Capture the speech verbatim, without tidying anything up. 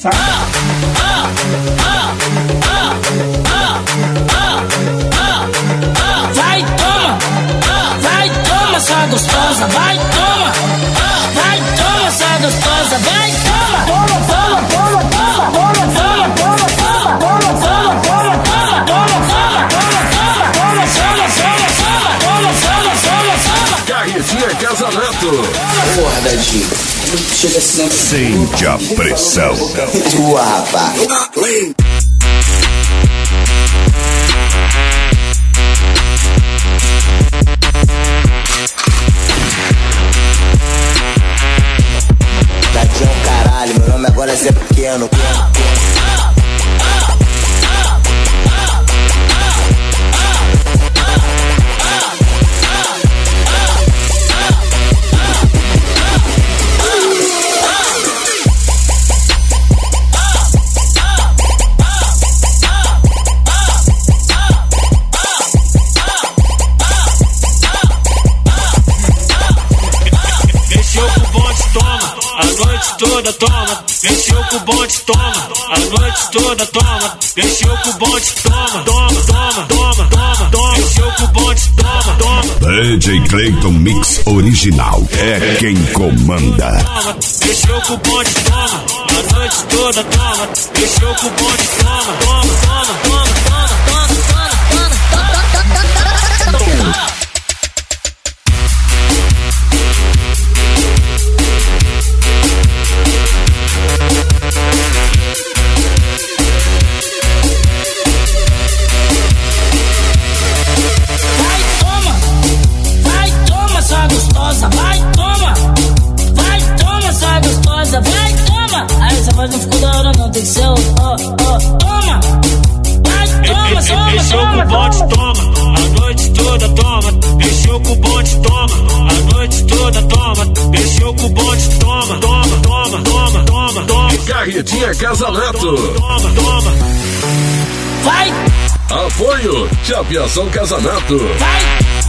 sabe? Vai, toma, vai, toma, sua gostosa, vai, toma, vai, toma, sua gostosa, vai, toma, toma, toma, toma, toma, toma, toma, toma, toma, toma, toma, toma, toma, toma, Carretinha Casanato. Porra, Dadinho, chega assim. Sente a pressão. Tua, rapaz. Dadinho é um caralho, meu nome agora é Zé Pequeno. Toda toma, mexeu com o bonde, toma, a noite toda toma, mexeu com o bonde, toma, toma, toma, toma, toma, toma, mexeu com o bonde, toma, toma. D J Clayton Mix Original é quem comanda. Toma, mexeu com o bonde, toma, a noite toda toma, mexeu com o bonde, toma, toma, toma, toma, toma, toma, toma, toma, toma. Vai, toma, vai, toma, sua gostosa, vai, toma. Aí essa voz não ficou da hora, não, tem que ser o, ó, ó, toma. Vai, toma, toma, mexeu com o bonde, toma, a noite toda toma, mexeu com o bonde, toma, a noite toda toma, mexeu com o bonde, toma, toma, toma, toma, toma, toma. Carretinha Casanato. Toma, toma. Vai. Apoio Chapeação Casanato. Vai.